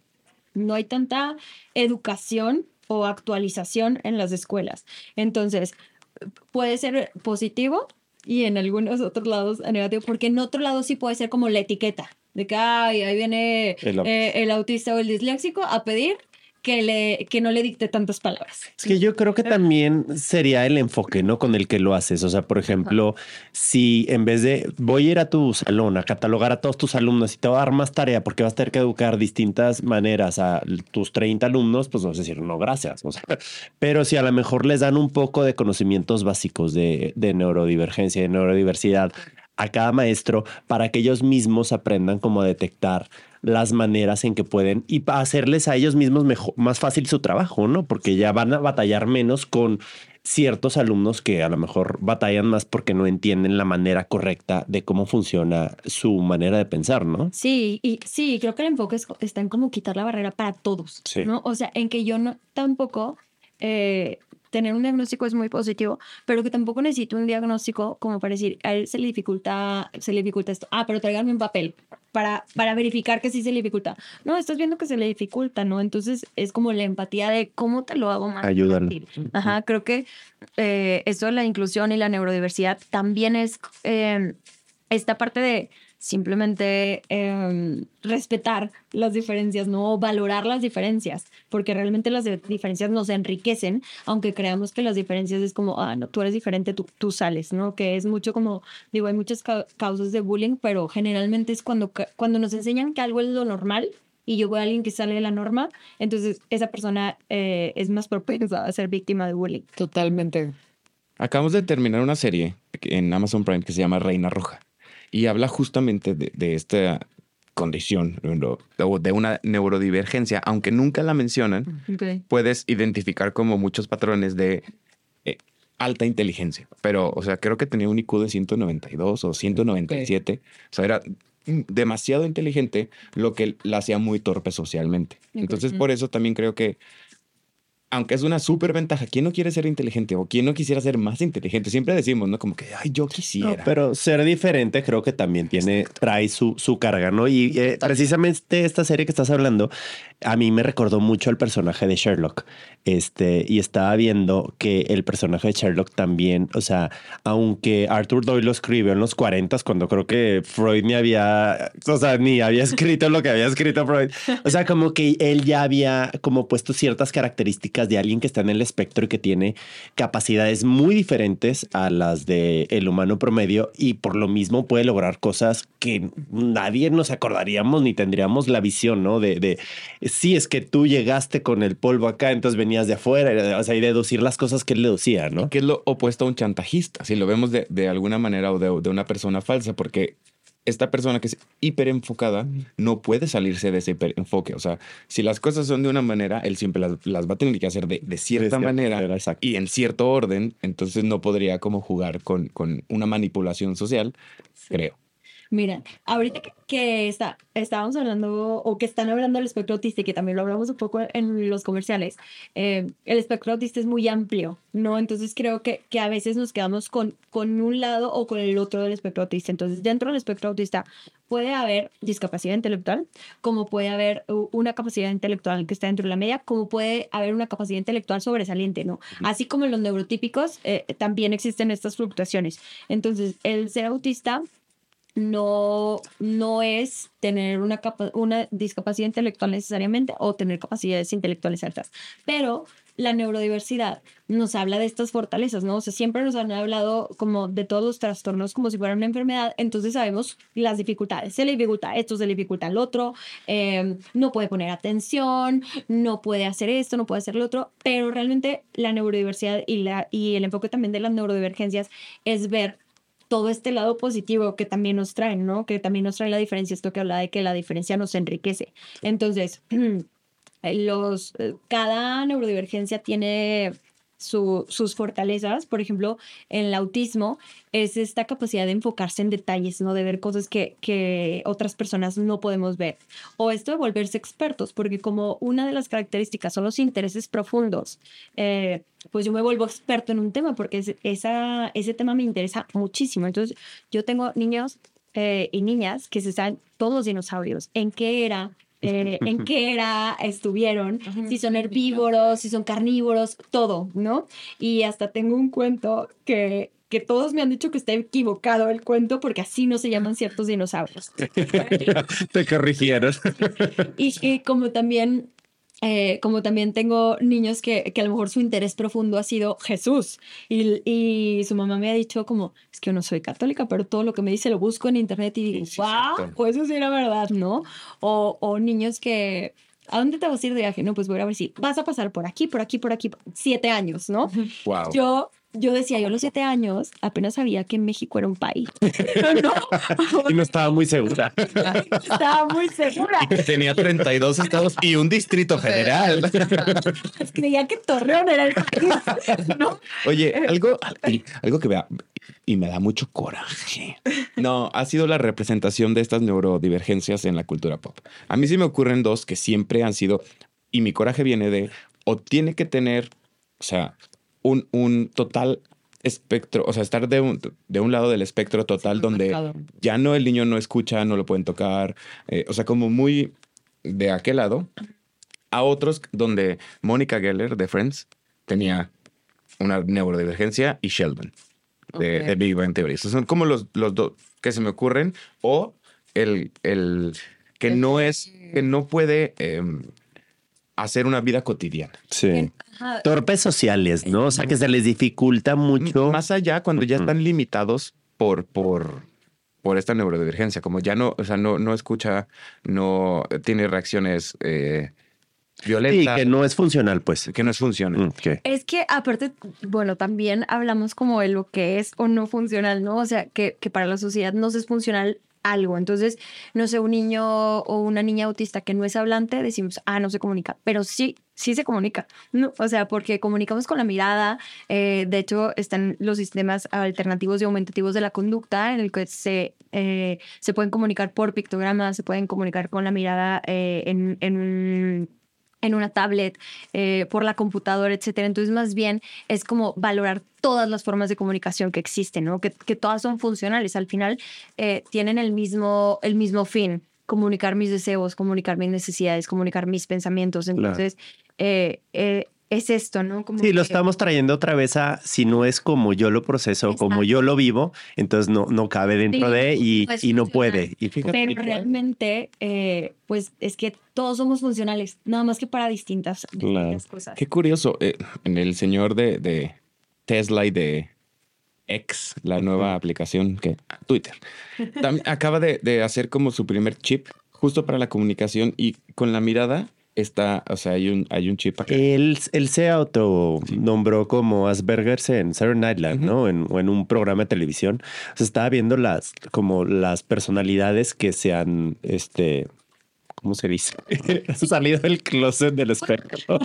no hay tanta educación o actualización en las escuelas. Entonces, puede ser positivo y en algunos otros lados negativo, porque en otro lado sí puede ser como la etiqueta de que ay, ahí viene El autista. eh, el autista o el disléxico a pedir que, le, que no le dicte tantas palabras. Es que yo creo que también sería el enfoque, ¿no? Con el que lo haces. O sea, por ejemplo, si en vez de voy a ir a tu salón a catalogar a todos tus alumnos y te voy a dar más tarea porque vas a tener que educar distintas maneras a tus treinta alumnos, pues vas a decir, no, gracias. O sea, pero si a lo mejor les dan un poco de conocimientos básicos de, de neurodivergencia, de neurodiversidad a cada maestro para que ellos mismos aprendan cómo a detectar las maneras en que pueden y para hacerles a ellos mismos mejor, más fácil su trabajo, ¿no? Porque ya van a batallar menos con ciertos alumnos que a lo mejor batallan más porque no entienden la manera correcta de cómo funciona su manera de pensar, ¿no? Sí, y sí, creo que el enfoque es- está en como quitar la barrera para todos, Sí. ¿no? O sea, en que yo no tampoco eh, tener un diagnóstico es muy positivo, pero que tampoco necesito un diagnóstico como para decir, a él se le dificulta, se le dificulta esto. Ah, pero tráiganme un papel para, para verificar que sí se le dificulta. No, estás viendo que se le dificulta, ¿no? Entonces es como la empatía de cómo te lo hago más Ayúdalo. fácil. Ajá, creo que eh, esto de la inclusión y la neurodiversidad también es eh, esta parte de simplemente eh, respetar las diferencias, no valorar las diferencias, porque realmente las de- diferencias nos enriquecen, aunque creamos que las diferencias es como, ah, no, tú eres diferente, tú, tú sales, ¿no? Que es mucho como, digo, hay muchas ca- causas de bullying, pero generalmente es cuando, ca- cuando nos enseñan que algo es lo normal y yo veo a alguien que sale de la norma, entonces esa persona eh, es más propensa a ser víctima de bullying. Totalmente. Acabamos de terminar una serie en Amazon Prime que se llama Reina Roja y habla justamente de, de esta condición ¿no? o de una neurodivergencia, aunque nunca la mencionan, Okay. puedes identificar como muchos patrones de eh, alta inteligencia. Pero, o sea, creo que tenía un I Q de ciento noventa y dos o ciento noventa y siete. O sea, era mm, demasiado inteligente, lo que la hacía muy torpe socialmente. Entonces, por eso también creo que aunque es una súper ventaja, ¿quién no quiere ser inteligente o quién no quisiera ser más inteligente? Siempre decimos, ¿no? Como que, ay, yo quisiera. No, pero ser diferente creo que también tiene, trae su, su carga, ¿no? Y eh, precisamente esta serie que estás hablando, a mí me recordó mucho al personaje de Sherlock. Este, y estaba viendo que el personaje de Sherlock también, o sea, aunque Arthur Doyle lo escribió en los cuarenta, cuando creo que Freud ni había, o sea, ni había escrito lo que había escrito Freud. O sea, como que él ya había como puesto ciertas características características de alguien que está en el espectro y que tiene capacidades muy diferentes a las del humano promedio y por lo mismo puede lograr cosas que nadie nos acordaríamos ni tendríamos la visión, ¿no? De, de sí, es que tú llegaste con el polvo acá, entonces venías de afuera, o sea, y deducir las cosas que él deducía, ¿no? Que es lo opuesto a un chantajista, si lo vemos de, de alguna manera o de, de una persona falsa, porque esta persona que es hiper enfocada no puede salirse de ese hiper enfoque. O sea, si las cosas son de una manera, él siempre las, las va a tener que hacer de, de cierta De manera manera, exacto. y en cierto orden. Entonces no podría como jugar con, con una manipulación social, creo. Mira, ahorita que, que está, estábamos hablando o que están hablando del espectro autista y que también lo hablamos un poco en los comerciales, eh, el espectro autista es muy amplio, ¿no? Entonces creo que, que a veces nos quedamos con, con un lado o con el otro del espectro autista. Entonces dentro del espectro autista puede haber discapacidad intelectual, como puede haber una capacidad intelectual que está dentro de la media, como puede haber una capacidad intelectual sobresaliente, ¿no? Así como en los neurotípicos eh, también existen estas fluctuaciones. Entonces el ser autista no, no es tener una, capa una discapacidad intelectual necesariamente o tener capacidades intelectuales altas, pero la neurodiversidad nos habla de estas fortalezas, ¿no? O sea, siempre nos han hablado como de todos los trastornos como si fuera una enfermedad, entonces sabemos las dificultades, se le dificulta esto, se le dificulta el otro, eh, no puede poner atención, no puede hacer esto, no puede hacer lo otro, pero realmente la neurodiversidad y, la, y el enfoque también de las neurodivergencias es ver todo este lado positivo que también nos traen, ¿no? Que también nos trae la diferencia, esto que habla de que la diferencia nos enriquece. Entonces, los, cada neurodivergencia tiene su, sus fortalezas. Por ejemplo, en el autismo es esta capacidad de enfocarse en detalles, ¿no? De ver cosas que, que otras personas no podemos ver. O esto de volverse expertos, porque como una de las características son los intereses profundos, eh, pues yo me vuelvo experto en un tema porque es, esa, ese tema me interesa muchísimo. Entonces, yo tengo niños eh, y niñas que se saben todos los dinosaurios, en qué era, eh, en qué era estuvieron, si son herbívoros, si son carnívoros, todo, ¿no? Y hasta tengo un cuento que, que todos me han dicho que está equivocado el cuento porque así no se llaman ciertos dinosaurios. Te corrigieron. Y, y como también... Eh, como también tengo niños que, que a lo mejor su interés profundo ha sido Jesús y, y su mamá me ha dicho como, es que yo no soy católica, pero todo lo que me dice lo busco en internet y digo, Sí, wow, pues eso sí era verdad, ¿no? O, o niños que, ¿a dónde te vas a ir de viaje? No, pues voy a ver si vas a pasar por aquí, por aquí, por aquí, siete años, ¿no? Wow. Yo... Yo decía, yo a los siete años apenas sabía que México era un país. ¿No? Y no estaba muy segura. Estaba muy segura. Tenía treinta y dos estados y un distrito federal. Creía que Torreón era el país, ¿no? Oye, algo, algo que vea y me da mucho coraje. No, ha sido la representación de estas neurodivergencias en la cultura pop. A mí sí me ocurren dos que siempre han sido, y mi coraje viene de, o tiene que tener, o sea, Un, un total espectro, o sea, estar de un, de un lado del espectro total donde ya no el niño no escucha, no lo pueden tocar, eh, o sea, como muy de aquel lado, a otros donde Mónica Geller de Friends tenía una neurodivergencia y Sheldon de, Ok. de Big Bang Theory. Esos son como los, los dos que se me ocurren, o el, el que no es, que no puede eh, hacer una vida cotidiana. Sí. Ajá. Torpes sociales, ¿no? O sea, que se les dificulta mucho. Más allá, cuando ya están limitados por, por, por esta neurodivergencia, como ya no, o sea, no, no escucha, no tiene reacciones eh, Sí, violentas, que no es funcional, pues. que no es funcional. Mm, ok. Es que aparte, bueno, también hablamos como de lo que es o no funcional, ¿no? O sea, que, que para la sociedad no es funcional algo. Entonces, no sé, un niño o una niña autista que no es hablante, decimos, ah, no se comunica, pero sí, sí se comunica, ¿no? O sea, porque comunicamos con la mirada. Eh, de hecho, están los sistemas alternativos y aumentativos de la conducta en el que se, eh, se pueden comunicar por pictogramas, se pueden comunicar con la mirada eh, en, en un en una tablet, eh, por la computadora, etcétera. Entonces, más bien es como valorar todas las formas de comunicación que existen, ¿no? Que, que todas son funcionales. Al final eh, tienen el mismo, el mismo fin, comunicar mis deseos, comunicar mis necesidades, comunicar mis pensamientos. Entonces, claro. eh, eh, es esto, ¿no? Como Sí, lo que- estamos trayendo otra vez a si no es como yo lo proceso, como yo lo vivo, entonces no, no cabe dentro Sí, de y, no es y no funcional. puede. Y fíjate, Pero realmente, eh, pues es que todos somos funcionales, nada más que para distintas, Claro. distintas cosas. Qué curioso. eh, en el señor de, de Tesla y de X, la nueva aplicación que Twitter, tam- acaba de, de hacer como su primer chip justo para la comunicación y con la mirada está, o sea, hay un, hay un chip acá. él, él se autonombró como Asperger's en Saturday Night Live, Ujú. ¿no? En, o en un programa de televisión. Se estaba viendo las, como las personalidades que se han, este, ¿cómo se dice? Han salido del closet del espectro.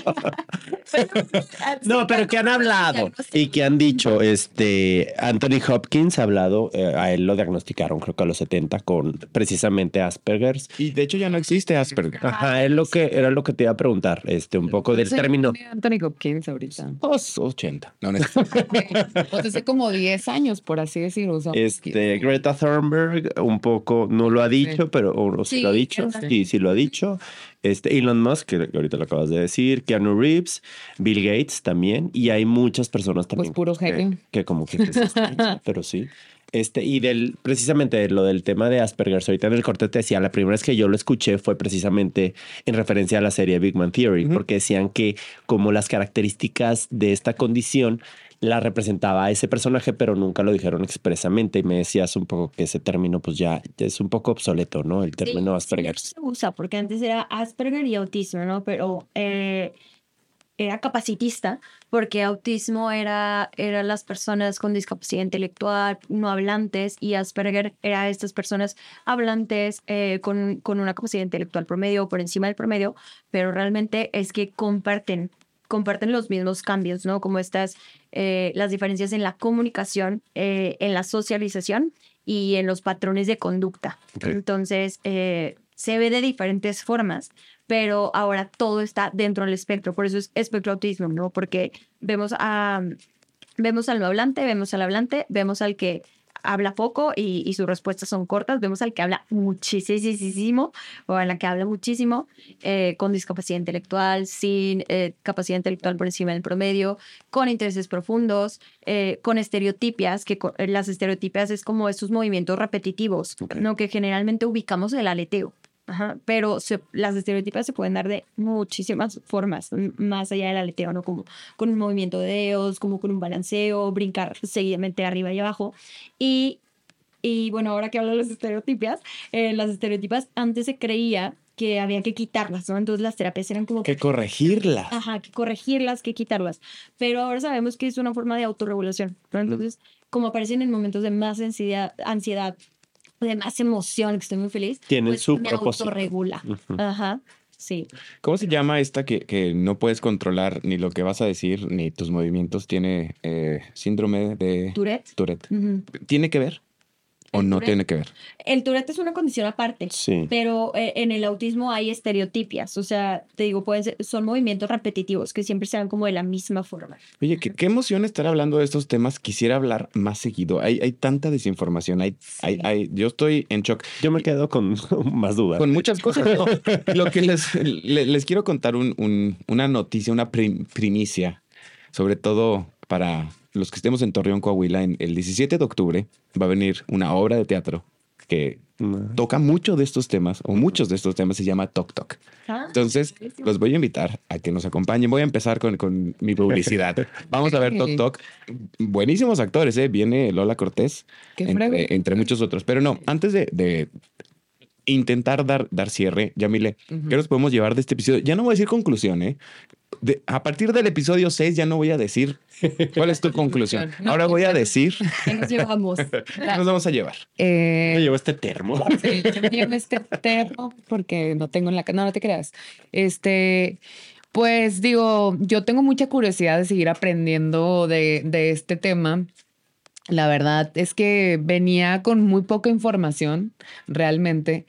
No, pero que han hablado y que han dicho, este, Anthony Hopkins ha hablado, eh, a él lo diagnosticaron creo que a los setenta con precisamente Asperger's. Y de hecho ya no existe Asperger. Ajá, es lo que era lo que te iba a preguntar, este, un poco del Soy término. Anthony Hopkins ahorita. Los ochenta. No, no es- Pues hace como diez años, por así decirlo. o sea, Este, Greta Thunberg un poco no lo ha dicho, Sí. pero o, o sí, Sí, lo ha dicho, Greta. sí, sí lo ha dicho. Este, Elon Musk, que ahorita lo acabas de decir, Keanu Reeves, Bill Gates también, y hay muchas personas también. Pues puro que, genio. que como que, que se- pero sí. Este, y del, precisamente de lo del tema de Asperger, ahorita en el corte te decía, la primera vez que yo lo escuché fue precisamente en referencia a la serie Big Bang Theory, Ujú. porque decían que como las características de esta condición la representaba a ese personaje, pero nunca lo dijeron expresamente. Y me decías un poco que ese término, pues ya es un poco obsoleto, ¿no? El término Sí, Asperger. sí, se usa porque antes era Asperger y autismo, ¿no? Pero eh, era capacitista porque autismo era, era las personas con discapacidad intelectual, no hablantes, y Asperger era estas personas hablantes eh, con, con una capacidad intelectual promedio o por encima del promedio, pero realmente es que comparten comparten los mismos cambios, ¿no? Como estas, eh, las diferencias en la comunicación, eh, en la socialización y en los patrones de conducta. Ok. Entonces, eh, se ve de diferentes formas, pero ahora todo está dentro del espectro. Por eso es espectro autismo, ¿no? Porque vemos a, vemos al no hablante, vemos al hablante, vemos al que habla poco y, y sus respuestas son cortas, vemos al que habla muchísimo o a la que habla muchísimo eh, con discapacidad intelectual, sin eh, capacidad intelectual por encima del promedio, con intereses profundos, eh, con estereotipias, que co- las estereotipias es como estos movimientos repetitivos, Ok. ¿no? Que generalmente ubicamos el aleteo. Ajá, pero se- las estereotipias se pueden dar de muchísimas formas, m- más allá del aleteo, ¿no? Como con un movimiento de dedos, como con un balanceo, brincar seguidamente arriba y abajo. Y, y bueno, ahora que hablo de las estereotipias, eh, las estereotipias antes se creía que había que quitarlas, ¿no? Entonces las terapias eran como que corregirla. Ajá, que corregirlas, que quitarlas. Pero ahora sabemos que es una forma de autorregulación, ¿no? Entonces, como aparecen en momentos de más ansiedad, ansiedad de más emoción, que estoy muy feliz, Tienen pues su me propósito. autorregula. Ujú. Ajá, sí. ¿Cómo se llama esta que, que no puedes controlar ni lo que vas a decir ni tus movimientos? Tiene eh, síndrome de Tourette. Tourette. Ujú. ¿Tiene que ver o El no Tourette. tiene que ver? El Tourette es una condición aparte. Sí. Pero eh, en el autismo hay estereotipias, o sea, te digo, pueden ser, son movimientos repetitivos que siempre se dan como de la misma forma. Oye, qué, qué emoción estar hablando de estos temas. Quisiera hablar más seguido. Hay, hay tanta desinformación. Hay, hay, hay, yo estoy en shock. Yo me quedo con más dudas. Con muchas cosas. ¿no? Lo que les, le- les quiero contar un, un- una noticia, una prim- primicia, sobre todo para los que estemos en Torreón, Coahuila. En el diecisiete de octubre va a venir una obra de teatro que No. toca mucho de estos temas, o muchos de estos temas, se llama Tok Tok. Ah, Entonces, buenísimo. los voy a invitar a que nos acompañen. Voy a empezar con, con mi publicidad. Vamos a ver Tok Tok. Buenísimos actores, ¿eh? Viene Lola Cortés, Qué frego. entre, entre muchos otros. Pero no, antes de, de intentar dar, dar cierre, Yamile, Ujú. ¿qué nos podemos llevar de este episodio? Ya no voy a decir conclusión, ¿eh? De- a partir del episodio seis ya no voy a decir cuál es tu conclusión. No. Ahora voy a decir ¿Qué nos llevamos? qué nos vamos a llevar. Eh, Me llevo este termo. Sí, yo me llevo este termo porque no tengo en la casa. No, no te creas. Este, pues digo, yo tengo mucha curiosidad de seguir aprendiendo de, de este tema. La verdad es que venía con muy poca información realmente,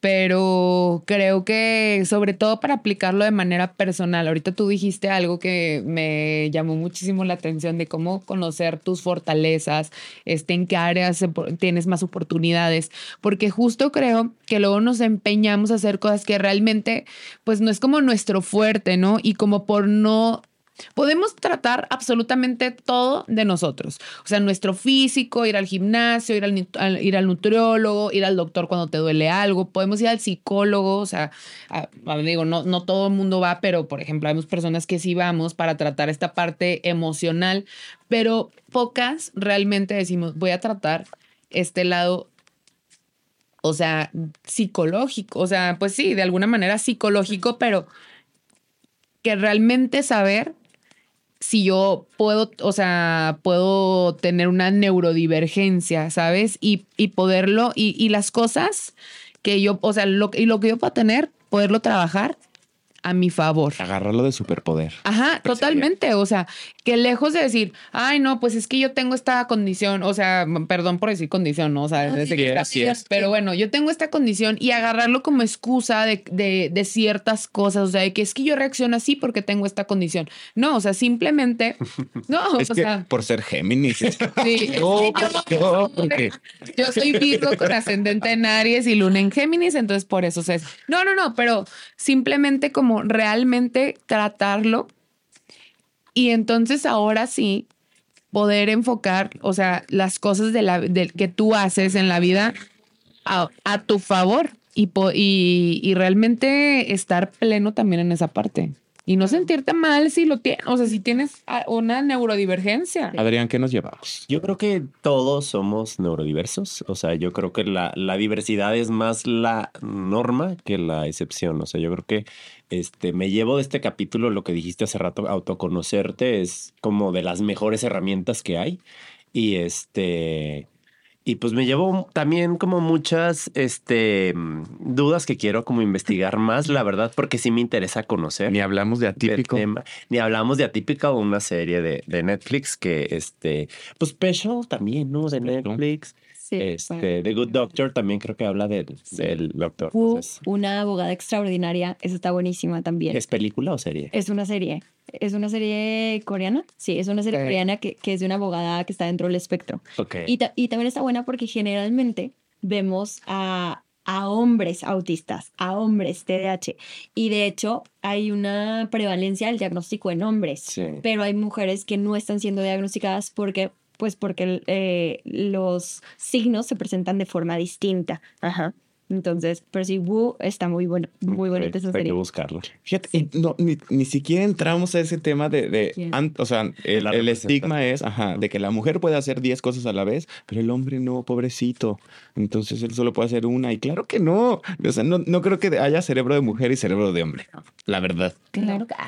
pero creo que sobre todo para aplicarlo de manera personal. Ahorita tú dijiste algo que me llamó muchísimo la atención de cómo conocer tus fortalezas, este, en qué áreas se po- tienes más oportunidades, porque justo creo que luego nos empeñamos a hacer cosas que realmente pues no es como nuestro fuerte, ¿no? Y como por no podemos tratar absolutamente todo de nosotros. O sea, nuestro físico, ir al gimnasio, ir al, al, ir al nutriólogo, ir al doctor cuando te duele algo. Podemos ir al psicólogo. O sea, a, a, digo, no, no todo el mundo va, pero por ejemplo, hay personas que sí vamos para tratar esta parte emocional, pero pocas realmente decimos, voy a tratar este lado, o sea, psicológico. O sea, pues sí, de alguna manera psicológico, pero que realmente saber si yo puedo, o sea, puedo tener una neurodivergencia, ¿sabes? Y, y poderlo, y, y las cosas que yo, o sea, lo, y lo que yo puedo tener, poderlo trabajar a mi favor. Agarrarlo de superpoder. Ajá, totalmente. O sea, que lejos de decir, ay, no, pues es que yo tengo esta condición, o sea, perdón por decir condición, ¿no? O sea, desde que así es. Pero bueno, yo tengo esta condición y agarrarlo como excusa de, de, de ciertas cosas, o sea, de que es que yo reacciono así porque tengo esta condición. No, o sea, simplemente, no, es o que sea. Por ser Géminis. Es que, Sí, no, sí, yo, no, porque... yo soy Virgo con ascendente en Aries y luna en Géminis, entonces por eso, o sea, es, no, no, no, pero simplemente como realmente tratarlo y entonces ahora sí poder enfocar, o sea, las cosas de la, de, que tú haces en la vida a, a tu favor y, po, y, y realmente estar pleno también en esa parte. Y no sentirte mal si lo tienes, o sea, si tienes una neurodivergencia. Adrián, ¿qué nos llevamos? Yo creo que todos somos neurodiversos. O sea, yo creo que la, la diversidad es más la norma que la excepción. O sea, yo creo que este, me llevo de este capítulo lo que dijiste hace rato, autoconocerte es como de las mejores herramientas que hay. Y este... Y pues me llevo también como muchas este, dudas que quiero como investigar más, la verdad, porque sí me interesa conocer. Ni hablamos de Atípico. Tema. Ni hablamos de Atípica, una serie de, de Netflix que, este, pues Special también, ¿no? De Netflix. Sí, este, bueno. The Good Doctor también creo que habla del, Sí. del doctor. Wu, Entonces, una abogada extraordinaria, esa está buenísima también. ¿es película o serie? Es una serie. ¿Es una serie coreana? Sí, es una serie Ok. coreana que, que es de una abogada que está dentro del espectro. Ok. Y, ta- y también está buena porque generalmente vemos a, a hombres autistas, a hombres T D A H. Y de hecho hay una prevalencia del diagnóstico en hombres, Sí. pero hay mujeres que no están siendo diagnosticadas porque, pues porque eh, los signos se presentan de forma distinta. Ajá. Entonces, pero sí, Wu está muy bueno, muy bonita esa Hay que serie. buscarlo. Fíjate, y no, ni, ni siquiera entramos a ese tema de, de Bien. an- o sea, el, La el representación. estigma es, ajá, de que la mujer puede hacer diez cosas a la vez, pero el hombre no, pobrecito. Entonces él solo puede hacer una. Y claro que no. O sea, no, no creo que haya cerebro de mujer y cerebro de hombre. La verdad. Claro que...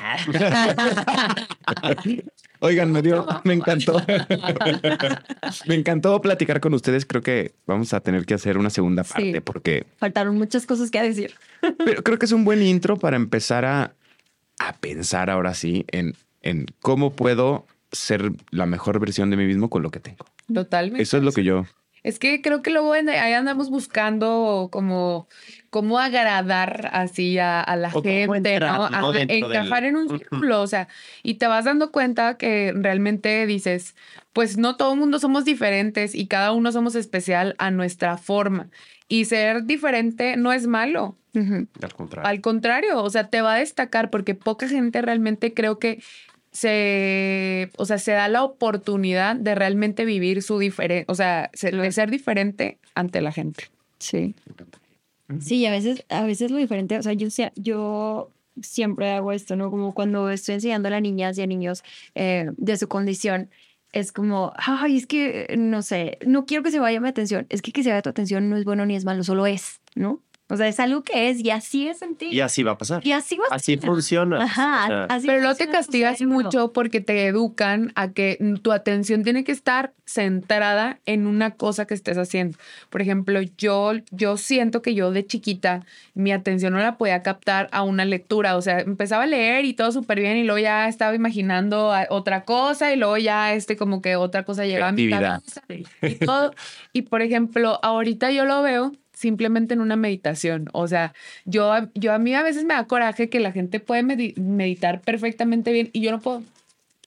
Oigan, me dio, me encantó. Me encantó platicar con ustedes. Creo que vamos a tener que hacer una segunda Sí. parte porque Faltaron muchas cosas que decir. pero creo que es un buen intro para empezar a, a pensar ahora sí en, en cómo puedo ser la mejor versión de mí mismo con lo que tengo. Totalmente. Eso es lo que yo... Es que creo que luego en- ahí andamos buscando como cómo agradar así a, a la O cómo gente, entrar, ¿no? ¿no? Ajá, Dentro del- encajar en un Ujú. círculo, o sea, y te vas dando cuenta que realmente dices, pues no todo el mundo somos diferentes y cada uno somos especial a nuestra forma. Y ser diferente no es malo. Ujú. Al contrario. Al contrario, o sea, te va a destacar porque poca gente realmente creo que se, o sea, se da la oportunidad de realmente vivir su diferente, o sea, se- de ser diferente ante la gente. Sí. Sí, y a veces, a veces lo diferente, o sea, yo, sea- yo siempre hago esto, ¿no? Como cuando estoy enseñando a las niñas y a niños eh, de su condición, es como, ay, es que, eh, no sé, no quiero que se vaya mi atención. Es que que se vaya tu atención no es bueno ni es malo, solo es, ¿no? O sea, es algo que es y así es en ti. Y así va a pasar. Y así va a Así ser. funciona. Ajá, O sea, así Pero luego te funciona tu castigas cerebro. mucho porque te educan a que tu atención tiene que estar centrada en una cosa que estés haciendo. Por ejemplo, yo, yo siento que yo de chiquita mi atención no la podía captar a una lectura. O sea, empezaba a leer y todo súper bien y luego ya estaba imaginando a- otra cosa y luego ya este como que otra cosa llegaba a mi Creatividad. cabeza y todo. Y por ejemplo, ahorita yo lo veo simplemente en una meditación. O sea, yo, yo a mí a veces me da coraje que la gente puede medi- meditar perfectamente bien y yo no puedo.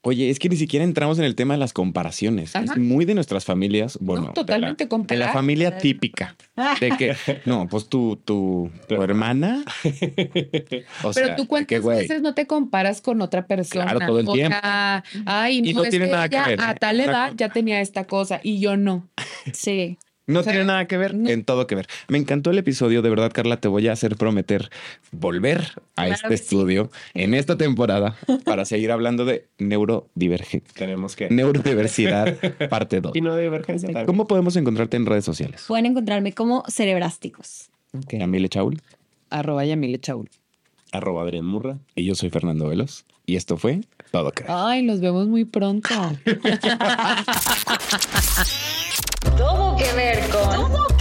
Oye, es que ni siquiera entramos en el tema de las comparaciones. Ajá. Es muy de nuestras familias. Bueno, No, totalmente de la, comparar. de la familia típica. De que, no, pues tu, tu, tu hermana. O Pero sea, tú de cuántas que, güey, veces no te comparas con otra persona. Claro, todo el O tiempo. sea, ay, Y no, no es tiene que nada que ella ver, a ¿eh? tal Una edad cosa- ya tenía esta cosa y yo no. Sí. No O sea, tiene nada que ver, no. en todo que ver. Me encantó el episodio, de verdad, Carla, te voy a hacer prometer volver a Claro este que sí. estudio en esta temporada para seguir hablando de neurodivergencia. Tenemos que... Neurodiversidad, parte dos. Y no de divergencia. también. ¿Cómo podemos encontrarte en redes sociales? Pueden encontrarme como cerebrásticos. Yamile Chaul. Arroba Yamile Chaul. Arroba Adrián Murra. Y yo soy Fernando Velos. Y esto fue Todo que Ver. Ay, nos vemos muy pronto. Todo que ver con. Todo